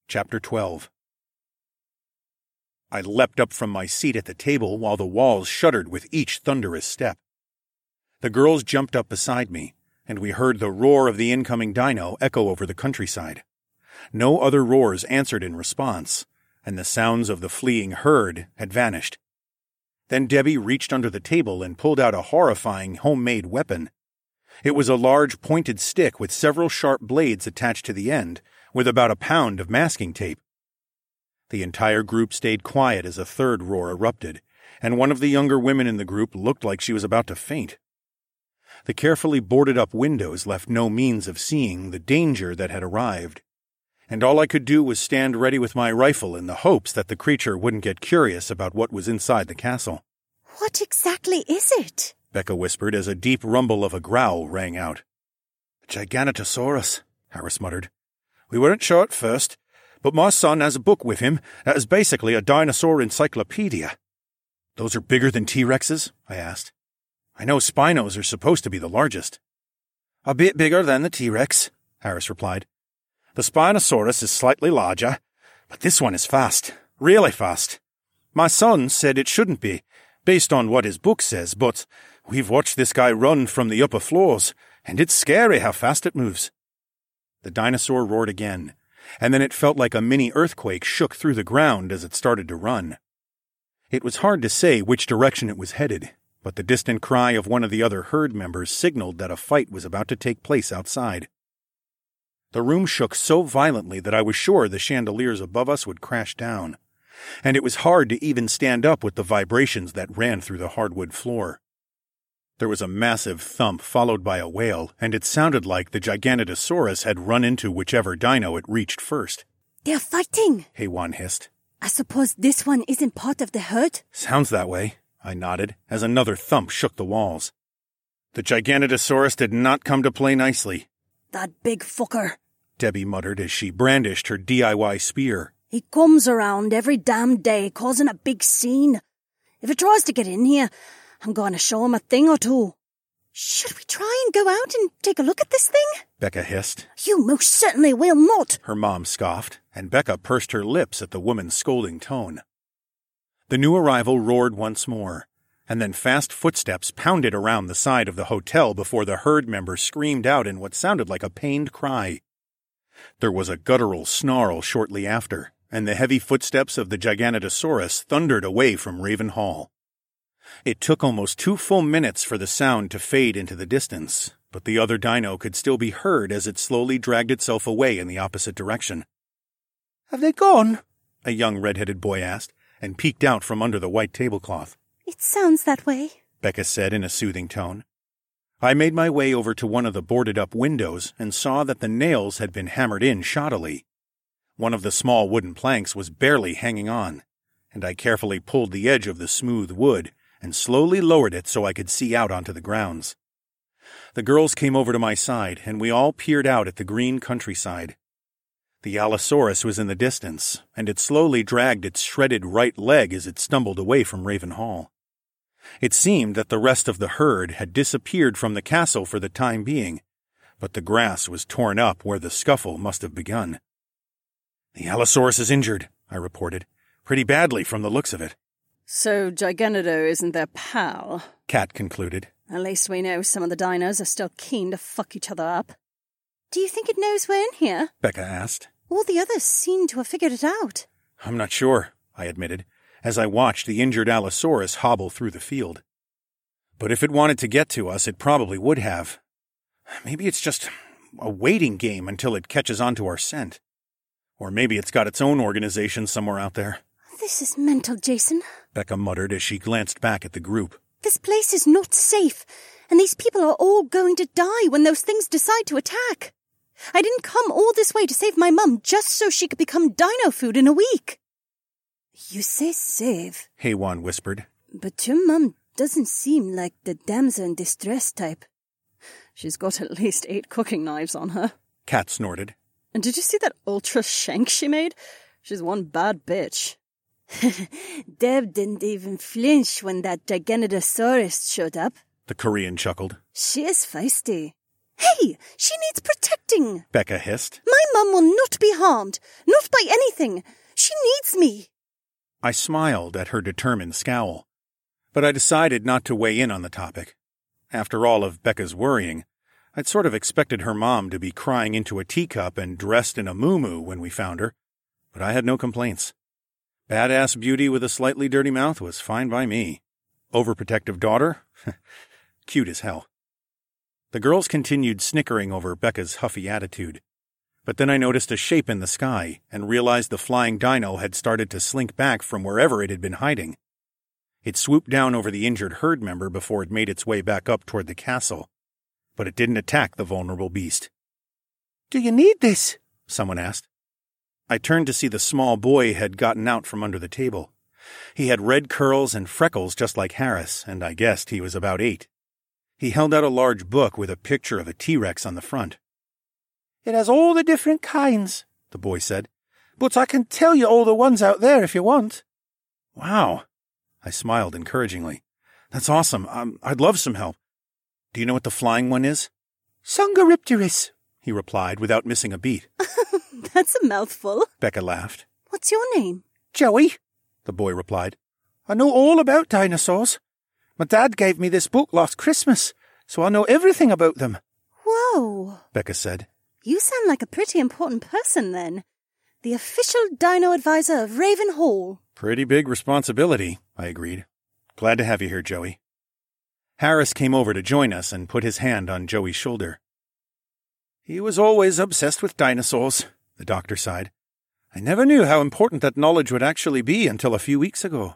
Chapter 12. I leapt up from my seat at the table while the walls shuddered with each thunderous step. The girls jumped up beside me, and we heard the roar of the incoming dino echo over the countryside. No other roars answered in response, and the sounds of the fleeing herd had vanished. Then Debbie reached under the table and pulled out a horrifying homemade weapon. It was a large pointed stick with several sharp blades attached to the end, with about a pound of masking tape. The entire group stayed quiet as a third roar erupted, and one of the younger women in the group looked like she was about to faint. The carefully boarded-up windows left no means of seeing the danger that had arrived, and all I could do was stand ready with my rifle in the hopes that the creature wouldn't get curious about what was inside the castle. "What exactly is it?" Becca whispered as a deep rumble of a growl rang out. "Giganotosaurus," Harris muttered. "We weren't sure at first, but my son has a book with him that is basically a dinosaur encyclopedia." "Those are bigger than T-Rexes?" I asked. "I know Spinos are supposed to be the largest." "A bit bigger than the T-Rex," Harris replied. "The Spinosaurus is slightly larger, but this one is fast, really fast. My son said it shouldn't be, based on what his book says, but we've watched this guy run from the upper floors, and it's scary how fast it moves." The dinosaur roared again, and then it felt like a mini earthquake shook through the ground as it started to run. It was hard to say which direction it was headed, but the distant cry of one of the other herd members signaled that a fight was about to take place outside. The room shook so violently that I was sure the chandeliers above us would crash down, and it was hard to even stand up with the vibrations that ran through the hardwood floor. There was a massive thump followed by a wail, and it sounded like the Giganotosaurus had run into whichever dino it reached first. "They're fighting," Haywan hissed. "I suppose this one isn't part of the herd?" "Sounds that way," I nodded, as another thump shook the walls. The Giganotosaurus did not come to play nicely. "That big fucker," Debbie muttered as she brandished her DIY spear. "He comes around every damn day causing a big scene. If it tries to get in here, I'm going to show him a thing or two." "Should we try and go out and take a look at this thing?" Becca hissed. "You most certainly will not," her mom scoffed, and Becca pursed her lips at the woman's scolding tone. The new arrival roared once more, and then fast footsteps pounded around the side of the hotel before the herd member screamed out in what sounded like a pained cry. There was a guttural snarl shortly after, and the heavy footsteps of the Giganotosaurus thundered away from Raven Hall. It took almost 2 full minutes for the sound to fade into the distance, but the other dino could still be heard as it slowly dragged itself away in the opposite direction. "Have they gone?" a young red-headed boy asked, and peeked out from under the white tablecloth. "It sounds that way," Becca said in a soothing tone. I made my way over to one of the boarded-up windows and saw that the nails had been hammered in shoddily. One of the small wooden planks was barely hanging on, and I carefully pulled the edge of the smooth wood and slowly lowered it so I could see out onto the grounds. The girls came over to my side, and we all peered out at the green countryside. The Allosaurus was in the distance, and it slowly dragged its shredded right leg as it stumbled away from Raven Hall. It seemed that the rest of the herd had disappeared from the castle for the time being, but the grass was torn up where the scuffle must have begun. "The Allosaurus is injured," I reported. "Pretty badly from the looks of it." "So Giganoto isn't their pal?" Kat concluded. "At least we know some of the dinos are still keen to fuck each other up." "Do you think it knows we're in here?" Becca asked. "All the others seem to have figured it out." "I'm not sure," I admitted, as I watched the injured Allosaurus hobble through the field. "But if it wanted to get to us, it probably would have. Maybe it's just a waiting game until it catches on to our scent. Or maybe it's got its own organization somewhere out there." "This is mental, Jason," Becca muttered as she glanced back at the group. "This place is not safe, and these people are all going to die when those things decide to attack. I didn't come all this way to save my mum just so she could become dino food in a week." "You say save," Haywan whispered. "but your mum doesn't seem like the damsel in distress type." "She's got at least 8 cooking knives on her." Kat snorted. "And did you see that ultra shank she made? She's one bad bitch." "Deb didn't even flinch when that Giganotosaurus showed up." The Korean chuckled. "She is feisty. Hey, she needs protecting, Becca hissed. My mum will not be harmed, not by anything. She needs me. I smiled at her determined scowl, but I decided not to weigh in on the topic. After all of Becca's worrying, I'd sort of expected her mom to be crying into a teacup and dressed in a muumuu when we found her, but I had no complaints. Badass beauty with a slightly dirty mouth was fine by me. Overprotective daughter? Cute as hell. The girls continued snickering over Becca's huffy attitude, but then I noticed a shape in the sky and realized the flying dino had started to slink back from wherever it had been hiding. It swooped down over the injured herd member before it made its way back up toward the castle, but it didn't attack the vulnerable beast. "Do you need this?" someone asked. I turned to see the small boy had gotten out from under the table. He had red curls and freckles just like Harris, and I guessed he was about 8. He held out a large book with a picture of a T-Rex on the front. "It has all the different kinds," the boy said, "but I can tell you all the ones out there if you want." "Wow." I smiled encouragingly. "That's awesome. I'd love some help. Do you know what the flying one is?" "Sungaripteris," he replied without missing a beat. That's a mouthful. Becca laughed. What's your name? "Joey," the boy replied. "I know all about dinosaurs. My dad gave me this book last Christmas, so I know everything about them." Whoa. Becca said. You sound like a pretty important person then. The official dino advisor of Raven Hall. Pretty big responsibility, I agreed. Glad to have you here, Joey. Harris came over to join us and put his hand on Joey's shoulder. "He was always obsessed with dinosaurs," the doctor sighed. "I never knew how important that knowledge would actually be until a few weeks ago."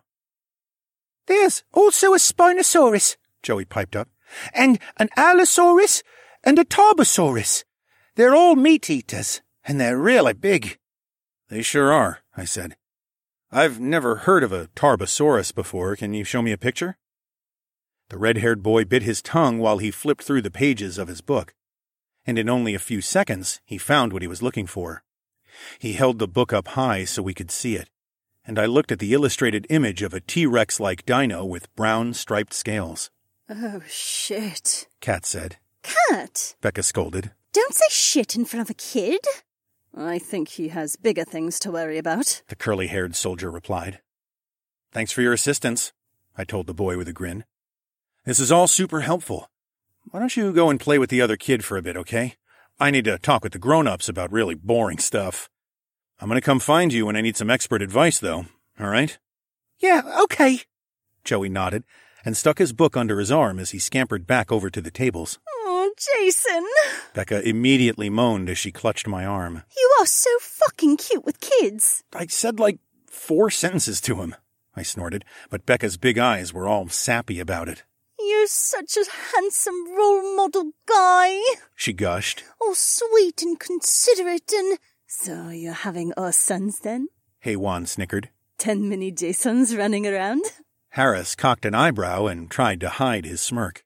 "There's also a Spinosaurus," Joey piped up, "and an Allosaurus and a Tarbosaurus. They're all meat-eaters, and they're really big." "They sure are," I said. "I've never heard of a Tarbosaurus before. Can you show me a picture?" The red-haired boy bit his tongue while he flipped through the pages of his book, and in only a few seconds he found what he was looking for. He held the book up high so we could see it, and I looked at the illustrated image of a T-Rex-like dino with brown striped scales. Oh, shit. Kat said. Cat? Becca scolded. Don't say shit in front of a kid. I think he has bigger things to worry about. The curly-haired soldier replied. "Thanks for your assistance," I told the boy with a grin. "This is all super helpful. Why don't you go and play with the other kid for a bit, okay? I need to talk with the grown-ups about really boring stuff. I'm going to come find you when I need some expert advice, though, all right?" "Yeah, okay." Joey nodded and stuck his book under his arm as he scampered back over to the tables. Oh, Jason. Becca immediately moaned as she clutched my arm. You are so fucking cute with kids. I said like 4 sentences to him, I snorted, but Becca's big eyes were all sappy about it. You're such a handsome role model guy. She gushed. All sweet and considerate and... So you're having us sons then? Haywan snickered. 10 mini Jasons running around? Harris cocked an eyebrow and tried to hide his smirk.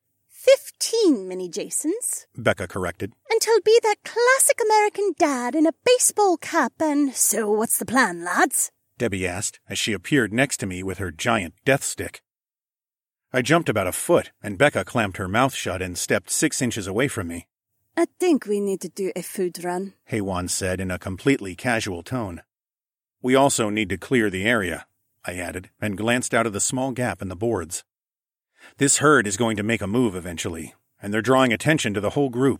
15 mini Jasons. Becca corrected. And he'll be that classic American dad in a baseball cap and... So what's the plan, lads? Debbie asked as she appeared next to me with her giant death stick. I jumped about a foot, and Becca clamped her mouth shut and stepped 6 inches away from me. I think we need to do a food run, Haywan said in a completely casual tone. We also need to clear the area, I added, and glanced out of the small gap in the boards. This herd is going to make a move eventually, and they're drawing attention to the whole group.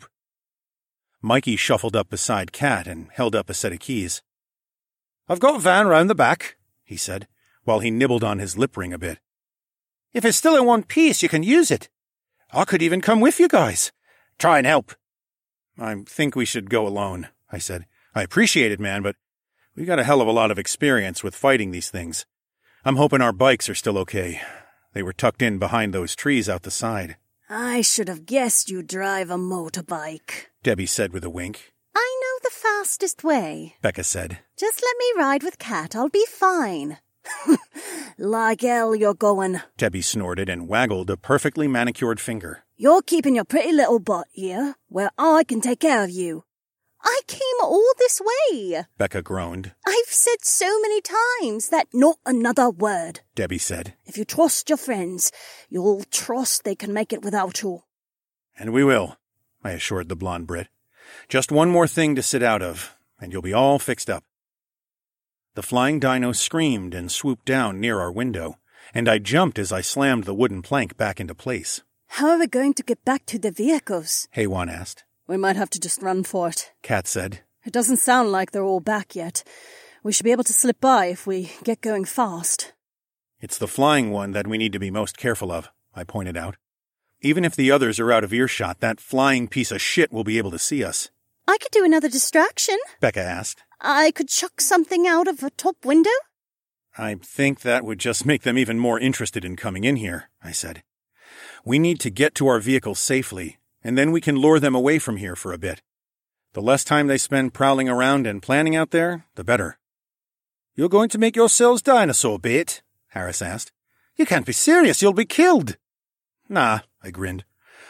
Mikey shuffled up beside Kat and held up a set of keys. "I've got Van round the back," he said, while he nibbled on his lip ring a bit. "If it's still in one piece, you can use it. I could even come with you guys. Try and help." "I think we should go alone," I said. "I appreciate it, man, but we got a hell of a lot of experience with fighting these things. I'm hoping our bikes are still okay. They were tucked in behind those trees out the side." I should have guessed you drive a motorbike, Debbie said with a wink. I know the fastest way. Becca said. Just let me ride with Kat. I'll be fine. Like hell you're going. Debbie snorted and waggled a perfectly manicured finger. You're keeping your pretty little butt here, where I can take care of you. I came all this way. Becca groaned. I've said so many times that... Not another word. Debbie said. If you trust your friends, you'll trust they can make it without you. And we will. I assured the blonde Brit. "Just one more thing to sit out of, and you'll be all fixed up." The flying dino screamed and swooped down near our window, and I jumped as I slammed the wooden plank back into place. How are we going to get back to the vehicles? Haywan asked. We might have to just run for it. Kat said. It doesn't sound like they're all back yet. We should be able to slip by if we get going fast. "It's the flying one that we need to be most careful of," I pointed out. "Even if the others are out of earshot, that flying piece of shit will be able to see us." I could do another distraction. Becca asked. I could chuck something out of a top window. "I think that would just make them even more interested in coming in here," I said. "We need to get to our vehicles safely, and then we can lure them away from here for a bit. The less time they spend prowling around and planning out there, the better." "You're going to make yourselves dinosaur bait?" Harris asked. "You can't be serious, you'll be killed." "Nah," I grinned.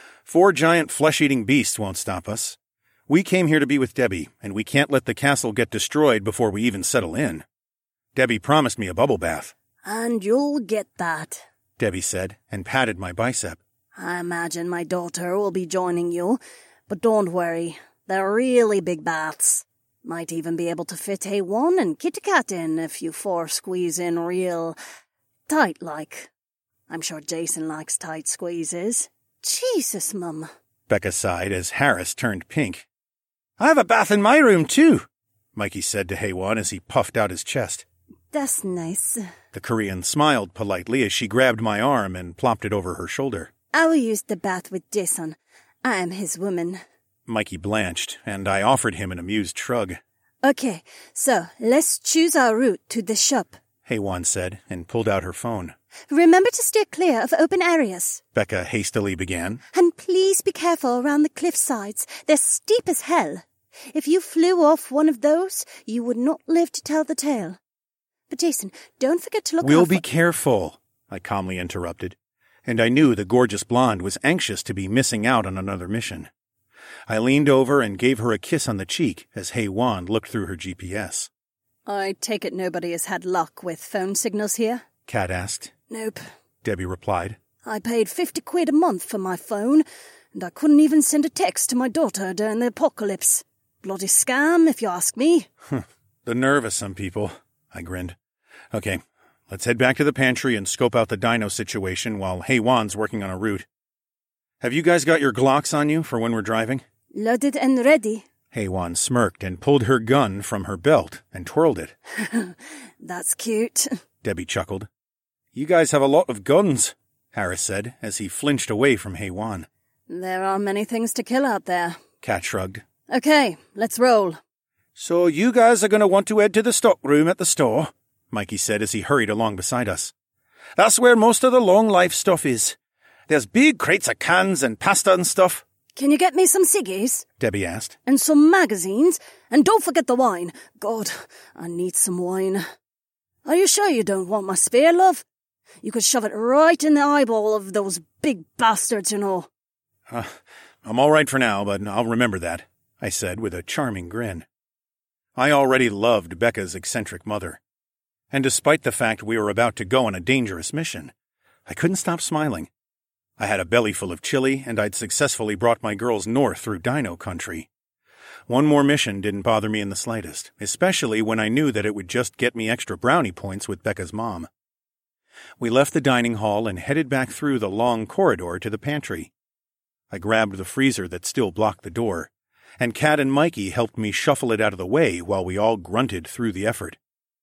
4 giant flesh-eating beasts won't stop us. We came here to be with Debbie, and we can't let the castle get destroyed before we even settle in. Debbie promised me a bubble bath. And you'll get that, Debbie said, and patted my bicep. I imagine my daughter will be joining you, but don't worry, they're really big baths. Might even be able to fit A1 and Kitty Cat in if you 4 squeeze in real tight-like. I'm sure Jason likes tight squeezes. Jesus, Mum. Becca sighed as Harris turned pink. "I have a bath in my room, too," Mikey said to Haywan as he puffed out his chest. That's nice. The Korean smiled politely as she grabbed my arm and plopped it over her shoulder. I will use the bath with Jason. I am his woman. Mikey blanched, and I offered him an amused shrug. Okay, so let's choose our route to the shop, Haywan said, and pulled out her phone. Remember to steer clear of open areas. Becca hastily began. And please be careful around the cliff sides. They're steep as hell. If you flew off one of those, you would not live to tell the tale. But Jason, don't forget to look out. We'll be careful, I calmly interrupted, and I knew the gorgeous blonde was anxious to be missing out on another mission. I leaned over and gave her a kiss on the cheek as Haywan looked through her GPS. I take it nobody has had luck with phone signals here? Kat asked. Nope, Debbie replied. I paid 50 quid a month for my phone, and I couldn't even send a text to my daughter during the apocalypse. Bloody scam, if you ask me. The nerve of some people, I grinned. Okay, let's head back to the pantry and scope out the dino situation while Haywan's working on a route. Have you guys got your Glocks on you for when we're driving? Loaded and ready. Haywan smirked and pulled her gun from her belt and twirled it. That's cute. Debbie chuckled. You guys have a lot of guns, Harris said as he flinched away from Haywan. There are many things to kill out there. Kat shrugged. Okay, let's roll. So you guys are going to want to head to the stockroom at the store, Mikey said as he hurried along beside us. That's where most of the long-life stuff is. There's big crates of cans and pasta and stuff. Can you get me some ciggies? Debbie asked. And some magazines? And don't forget the wine. God, I need some wine. Are you sure you don't want my spear, love? You could shove it right in the eyeball of those big bastards, you know. I'm all right for now, but I'll remember that, I said with a charming grin. I already loved Becca's eccentric mother. And despite the fact we were about to go on a dangerous mission, I couldn't stop smiling. I had a belly full of chili, and I'd successfully brought my girls north through Dino Country. One more mission didn't bother me in the slightest, especially when I knew that it would just get me extra brownie points with Becca's mom. We left the dining hall and headed back through the long corridor to the pantry. I grabbed the freezer that still blocked the door, and Kat and Mikey helped me shuffle it out of the way while we all grunted through the effort.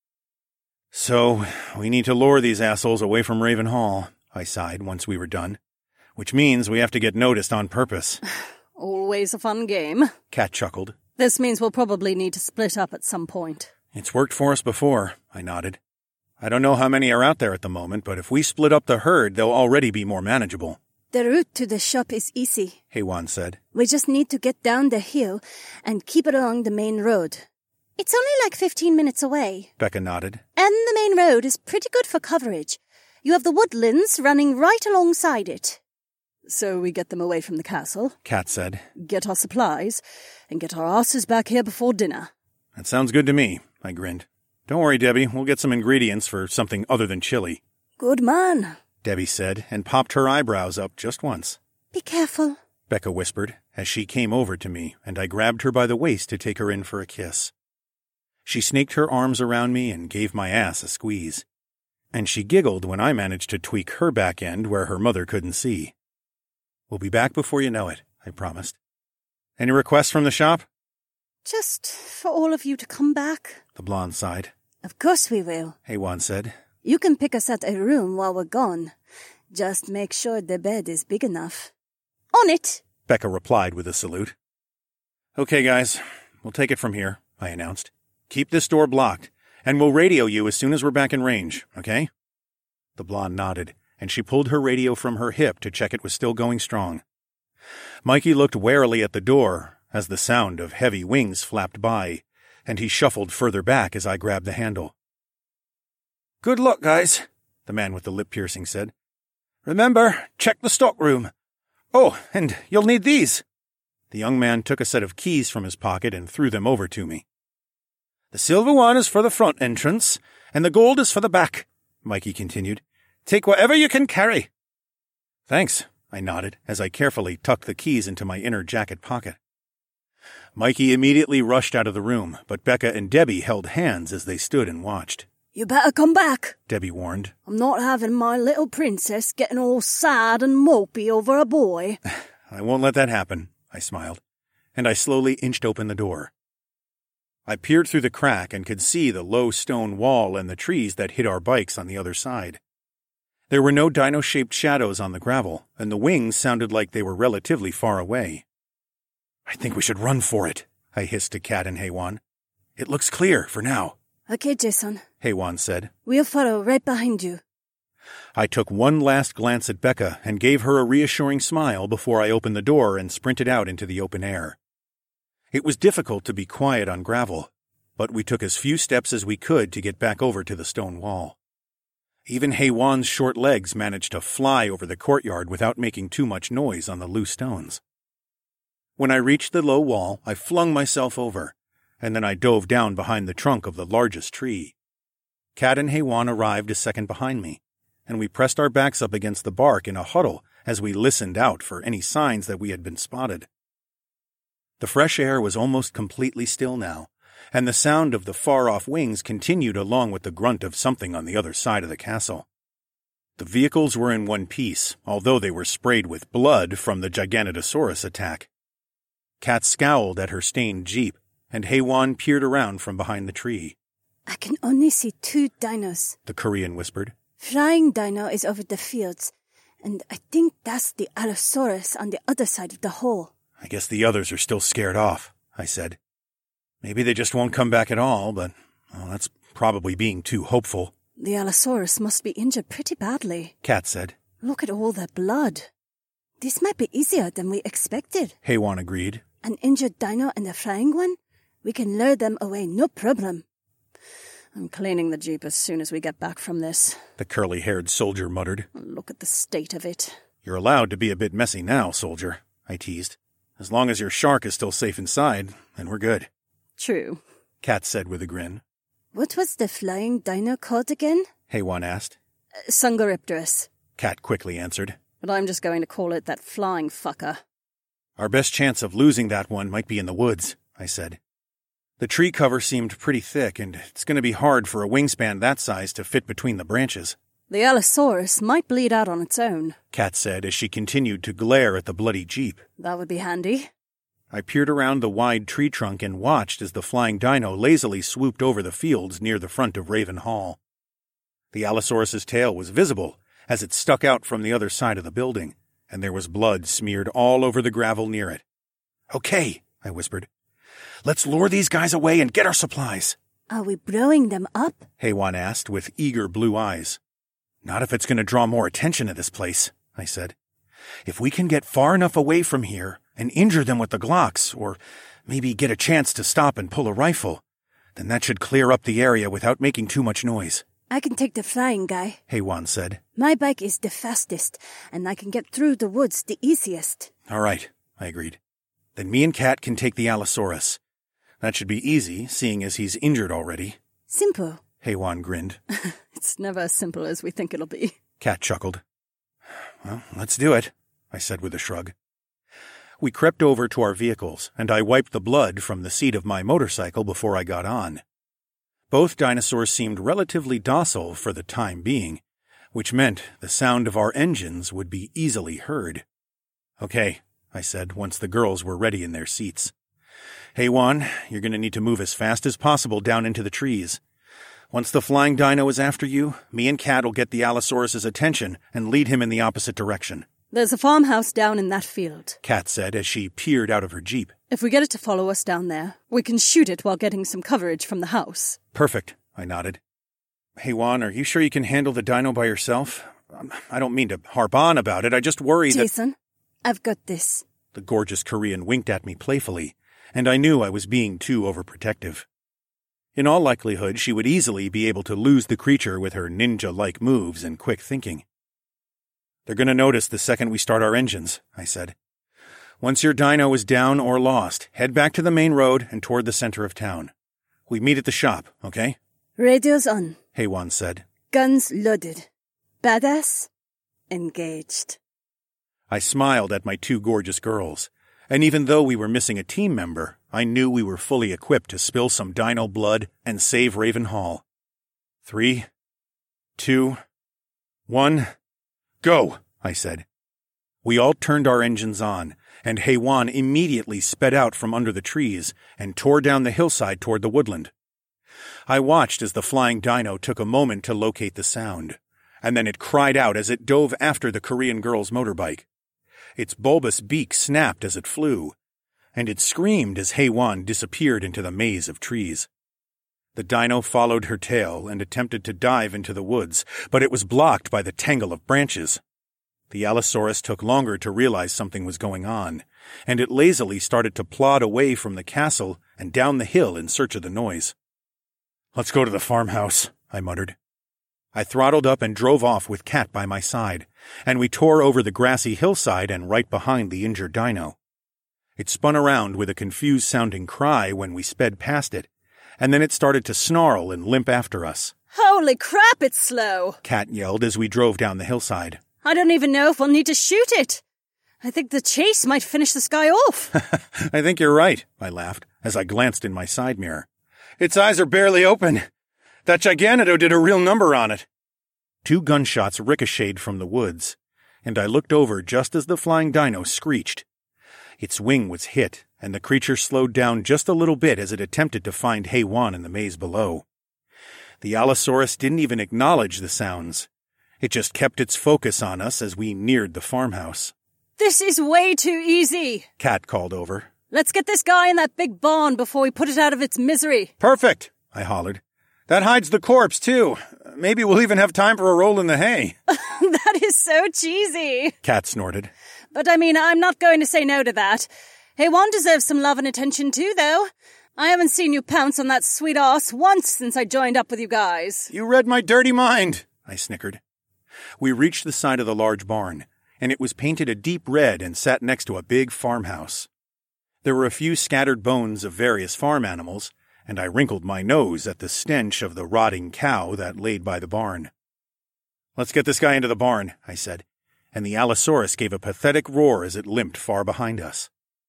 So, we need to lure these assholes away from Raven Hall, I sighed once we were done. Which means we have to get noticed on purpose. Always a fun game. Kat chuckled. This means we'll probably need to split up at some point. It's worked for us before, I nodded. I don't know how many are out there at the moment, but if we split up the herd, they'll already be more manageable. The route to the shop is easy, Haywan said. We just need to get down the hill and keep it along the main road. It's only like 15 minutes away. Becca nodded. And the main road is pretty good for coverage. You have the woodlands running right alongside it. So we get them away from the castle, Kat said. get our supplies, and get our asses back here before dinner. That sounds good to me, I grinned. Don't worry, Debbie, we'll get some ingredients for something other than chili. Good man, Debbie said, and popped her eyebrows up just once. Be careful, Becca whispered, as she came over to me and I grabbed her by the waist to take her in for a kiss. She snaked her arms around me and gave my ass a squeeze. And she giggled when I managed to tweak her back end where her mother couldn't see. We'll be back before you know it, I promised. Any requests from the shop? Just for all of you to come back. The blonde sighed. Of course we will. Heiwan said. You can pick us out a room while we're gone. Just make sure the bed is big enough. On it! Becca replied with a salute. Okay, guys, we'll take it from here, I announced. Keep this door blocked, and we'll radio you as soon as we're back in range, okay? The blonde nodded, and she pulled her radio from her hip to check it was still going strong. Mikey looked warily at the door as the sound of heavy wings flapped by, and he shuffled further back as I grabbed the handle. Good luck, guys, the man with the lip piercing said. Remember, check the stockroom. Oh, and you'll need these. The young man took a set of keys from his pocket and threw them over to me. The silver one is for the front entrance, and the gold is for the back, Mikey continued. Take whatever you can carry. Thanks, I nodded as I carefully tucked the keys into my inner jacket pocket. Mikey immediately rushed out of the room, but Becca and Debbie held hands as they stood and watched. You better come back, Debbie warned. I'm not having my little princess getting all sad and mopey over a boy. I won't let that happen, I smiled, and I slowly inched open the door. I peered through the crack and could see the low stone wall and the trees that hid our bikes on the other side. There were no dino-shaped shadows on the gravel, and the wings sounded like they were relatively far away. I think we should run for it, I hissed to Kat and Heiwan. It looks clear for now. Okay, Jason, Heiwan said. We'll follow right behind you. I took one last glance at Becca and gave her a reassuring smile before I opened the door and sprinted out into the open air. It was difficult to be quiet on gravel, but we took as few steps as we could to get back over to the stone wall. Even Heiwan's short legs managed to fly over the courtyard without making too much noise on the loose stones. When I reached the low wall, I flung myself over, and then I dove down behind the trunk of the largest tree. Kat and Heiwan arrived a second behind me, and we pressed our backs up against the bark in a huddle as we listened out for any signs that we had been spotted. The fresh air was almost completely still now, and the sound of the far-off wings continued along with the grunt of something on the other side of the castle. The vehicles were in one piece, although they were sprayed with blood from the Giganotosaurus attack. Kat scowled at her stained jeep, and Heiwan peered around from behind the tree. I can only see 2 dinos, the Korean whispered. Flying dino is over the fields, and I think that's the Allosaurus on the other side of the hole. I guess the others are still scared off, I said. Maybe they just won't come back at all, but that's probably being too hopeful. The Allosaurus must be injured pretty badly, Kat said. Look at all that blood. This might be easier than we expected. Heiwan agreed. An injured dino and a flying one? We can lure them away, no problem. I'm cleaning the jeep as soon as we get back from this, the curly-haired soldier muttered. Look at the state of it. You're allowed to be a bit messy now, soldier, I teased. As long as your shark is still safe inside, then we're good. True, Kat said with a grin. What was the flying dino called again? Heiwan asked. Sungoripterus, Kat quickly answered. But I'm just going to call it that flying fucker. Our best chance of losing that one might be in the woods, I said. The tree cover seemed pretty thick, and it's going to be hard for a wingspan that size to fit between the branches. The Allosaurus might bleed out on its own, Kat said as she continued to glare at the bloody jeep. That would be handy. I peered around the wide tree trunk and watched as the flying dino lazily swooped over the fields near the front of Raven Hall. The Allosaurus's tail was visible as it stuck out from the other side of the building, and there was blood smeared all over the gravel near it. Okay, I whispered. Let's lure these guys away and get our supplies. Are we blowing them up? Heiwan asked with eager blue eyes. Not if it's going to draw more attention to this place, I said. If we can get far enough away from here and injure them with the Glocks, or maybe get a chance to stop and pull a rifle, then that should clear up the area without making too much noise. I can take the flying guy, Heiwan said. My bike is the fastest, and I can get through the woods the easiest. All right, I agreed. Then me and Kat can take the Allosaurus. That should be easy, seeing as he's injured already. Simple. Heiwan grinned. It's never as simple as we think it'll be. Kat chuckled. Well, let's do it, I said with a shrug. We crept over to our vehicles, and I wiped the blood from the seat of my motorcycle before I got on. Both dinosaurs seemed relatively docile for the time being, which meant the sound of our engines would be easily heard. "Okay," I said once the girls were ready in their seats. "Hey, Juan, you're going to need to move as fast as possible down into the trees. Once the flying dino is after you, me and Cat will get the Allosaurus's attention and lead him in the opposite direction." There's a farmhouse down in that field, Cat said as she peered out of her Jeep. "If we get it to follow us down there, we can shoot it while getting some coverage from the house." "Perfect," I nodded. "Hey, Juan, are you sure you can handle the dino by yourself? I don't mean to harp on about it, I just worry that—" "Jason, I've got this." The gorgeous Korean winked at me playfully, and I knew I was being too overprotective. In all likelihood, she would easily be able to lose the creature with her ninja-like moves and quick thinking. "They're going to notice the second we start our engines," I said. "Once your dino is down or lost, head back to the main road and toward the center of town. We meet at the shop, okay?" "Radio's on. Heywan said. Guns loaded. Badass? Engaged." I smiled at my two gorgeous girls, and even though we were missing a team member, I knew we were fully equipped to spill some dino blood and save Raven Hall. 3, 2, 1, go, I said. We all turned our engines on, and Heywan immediately sped out from under the trees and tore down the hillside toward the woodland. I watched as the flying dino took a moment to locate the sound, and then it cried out as it dove after the Korean girl's motorbike. Its bulbous beak snapped as it flew, and it screamed as Heywan disappeared into the maze of trees. The dino followed her tail and attempted to dive into the woods, but it was blocked by the tangle of branches. The Allosaurus took longer to realize something was going on, and it lazily started to plod away from the castle and down the hill in search of the noise. "Let's go to the farmhouse," I muttered. I throttled up and drove off with Cat by my side, and we tore over the grassy hillside and right behind the injured dino. It spun around with a confused-sounding cry when we sped past it, and then it started to snarl and limp after us. "Holy crap, it's slow!" Cat yelled as we drove down the hillside. "I don't even know if we'll need to shoot it. I think the chase might finish this guy off." "I think you're right," I laughed as I glanced in my side mirror. "Its eyes are barely open. That Giganoto did a real number on it." 2 gunshots ricocheted from the woods, and I looked over just as the flying dino screeched. Its wing was hit, and the creature slowed down just a little bit as it attempted to find Heywan in the maze below. The Allosaurus didn't even acknowledge the sounds. It just kept its focus on us as we neared the farmhouse. "This is way too easy," Cat called over. "Let's get this guy in that big barn before we put it out of its misery." "Perfect," I hollered. "That hides the corpse, too. Maybe we'll even have time for a roll in the hay." "That is so cheesy." Cat snorted. "But I mean, I'm not going to say no to that. Heywan deserves some love and attention too, though. I haven't seen you pounce on that sweet ass once since I joined up with you guys." "You read my dirty mind," I snickered. We reached the side of the large barn, and it was painted a deep red and sat next to a big farmhouse. There were a few scattered bones of various farm animals, and I wrinkled my nose at the stench of the rotting cow that laid by the barn. "Let's get this guy into the barn," I said, and the Allosaurus gave a pathetic roar as it limped far behind us.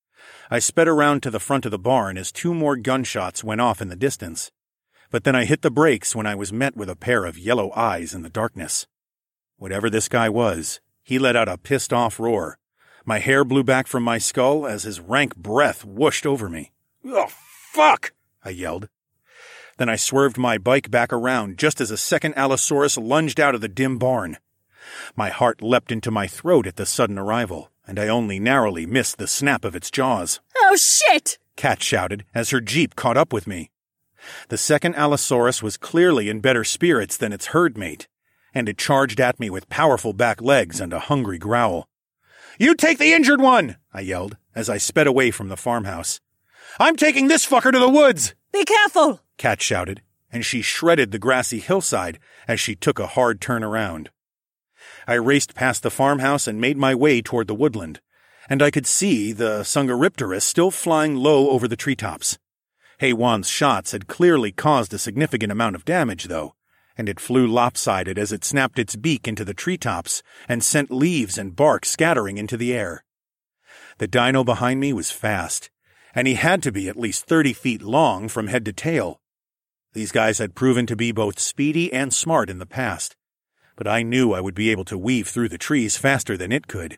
I sped around to the front of the barn as 2 more gunshots went off in the distance, but then I hit the brakes when I was met with a pair of yellow eyes in the darkness. Whatever this guy was, he let out a pissed-off roar. My hair blew back from my skull as his rank breath whooshed over me. "Oh, fuck!" I yelled. Then I swerved my bike back around just as a second Allosaurus lunged out of the dim barn. My heart leapt into my throat at the sudden arrival, and I only narrowly missed the snap of its jaws. "Oh, shit!" Cat shouted as her Jeep caught up with me. The second Allosaurus was clearly in better spirits than its herd mate, and it charged at me with powerful back legs and a hungry growl. "You take the injured one!" I yelled as I sped away from the farmhouse. "I'm taking this fucker to the woods!" "Be careful!" Cat shouted, and she shredded the grassy hillside as she took a hard turn around. I raced past the farmhouse and made my way toward the woodland, and I could see the Sungaripterus still flying low over the treetops. Heywan's shots had clearly caused a significant amount of damage, though, and it flew lopsided as it snapped its beak into the treetops and sent leaves and bark scattering into the air. The dino behind me was fast, and he had to be at least 30 feet long from head to tail. These guys had proven to be both speedy and smart in the past, but I knew I would be able to weave through the trees faster than it could.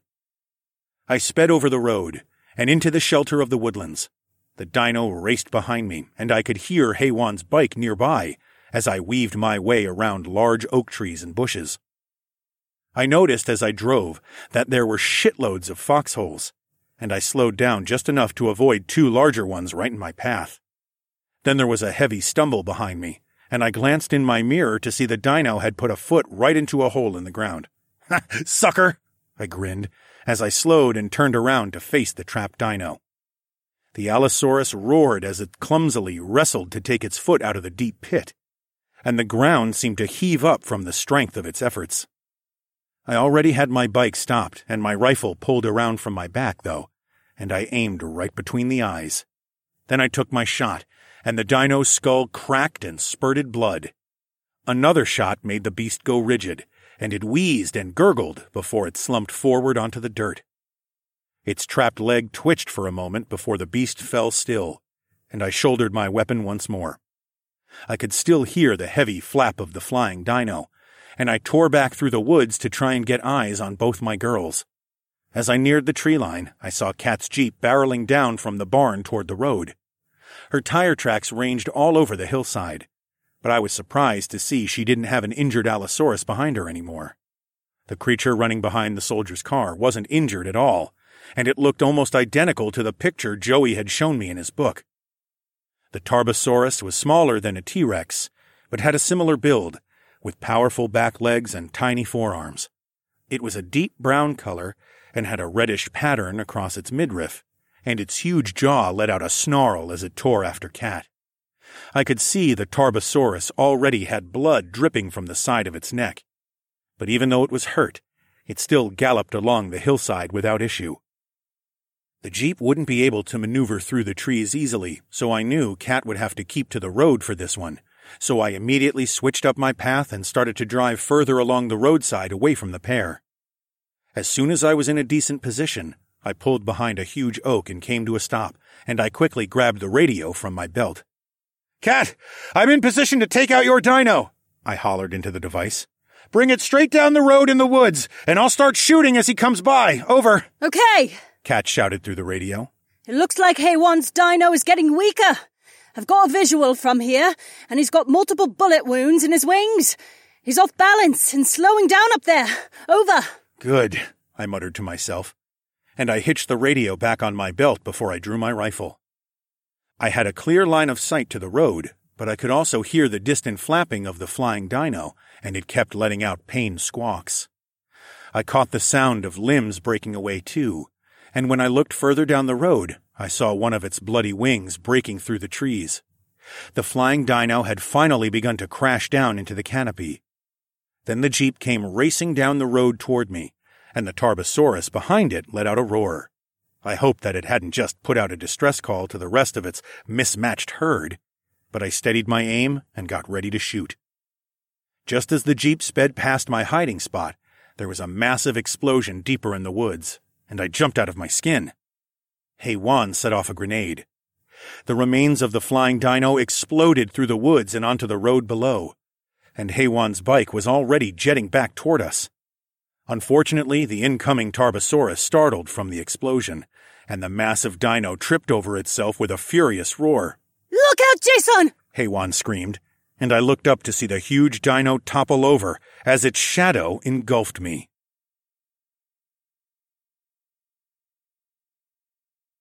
I sped over the road and into the shelter of the woodlands. The dino raced behind me, and I could hear Haywan's bike nearby as I weaved my way around large oak trees and bushes. I noticed as I drove that there were shitloads of foxholes, and I slowed down just enough to avoid 2 larger ones right in my path. Then there was a heavy stumble behind me, and I glanced in my mirror to see the dino had put a foot right into a hole in the ground. "Ha, sucker!" I grinned as I slowed and turned around to face the trapped dino. The Allosaurus roared as it clumsily wrestled to take its foot out of the deep pit, and the ground seemed to heave up from the strength of its efforts. I already had my bike stopped and my rifle pulled around from my back, though, and I aimed right between the eyes. Then I took my shot, and the dino's skull cracked and spurted blood. Another shot made the beast go rigid, and it wheezed and gurgled before it slumped forward onto the dirt. Its trapped leg twitched for a moment before the beast fell still, and I shouldered my weapon once more. I could still hear the heavy flap of the flying dino, and I tore back through the woods to try and get eyes on both my girls. As I neared the tree line, I saw Kat's Jeep barreling down from the barn toward the road. Her tire tracks ranged all over the hillside, but I was surprised to see she didn't have an injured Allosaurus behind her anymore. The creature running behind the soldier's car wasn't injured at all, and it looked almost identical to the picture Joey had shown me in his book. The Tarbosaurus was smaller than a T-Rex, but had a similar build, with powerful back legs and tiny forearms. It was a deep brown color and had a reddish pattern across its midriff, and its huge jaw let out a snarl as it tore after Kat. I could see the Tarbosaurus already had blood dripping from the side of its neck, but even though it was hurt, it still galloped along the hillside without issue. The Jeep wouldn't be able to maneuver through the trees easily, so I knew Kat would have to keep to the road for this one. So I immediately switched up my path and started to drive further along the roadside away from the pair. As soon as I was in a decent position, I pulled behind a huge oak and came to a stop, and I quickly grabbed the radio from my belt. "Kat, I'm in position to take out your dino," I hollered into the device. "Bring it straight down the road in the woods, and I'll start shooting as he comes by. Over." Okay. Kat shouted through the radio. It looks like Haywan's dino is getting weaker. I've got a visual from here, and he's got multiple bullet wounds in his wings. He's off balance and slowing down up there. Over. Good, I muttered to myself, and I hitched the radio back on my belt before I drew my rifle. I had a clear line of sight to the road, but I could also hear the distant flapping of the flying dino, and it kept letting out pained squawks. I caught the sound of limbs breaking away too, and when I looked further down the road, I saw one of its bloody wings breaking through the trees. The flying dino had finally begun to crash down into the canopy. Then the Jeep came racing down the road toward me, and the Tarbosaurus behind it let out a roar. I hoped that it hadn't just put out a distress call to the rest of its mismatched herd, but I steadied my aim and got ready to shoot. Just as the Jeep sped past my hiding spot, there was a massive explosion deeper in the woods, and I jumped out of my skin. Haywan set off a grenade. The remains of the flying dino exploded through the woods and onto the road below, and Haywan's bike was already jetting back toward us. Unfortunately, the incoming Tarbosaurus startled from the explosion, and the massive dino tripped over itself with a furious roar. Look out, Jason! Haywan screamed, and I looked up to see the huge dino topple over as its shadow engulfed me.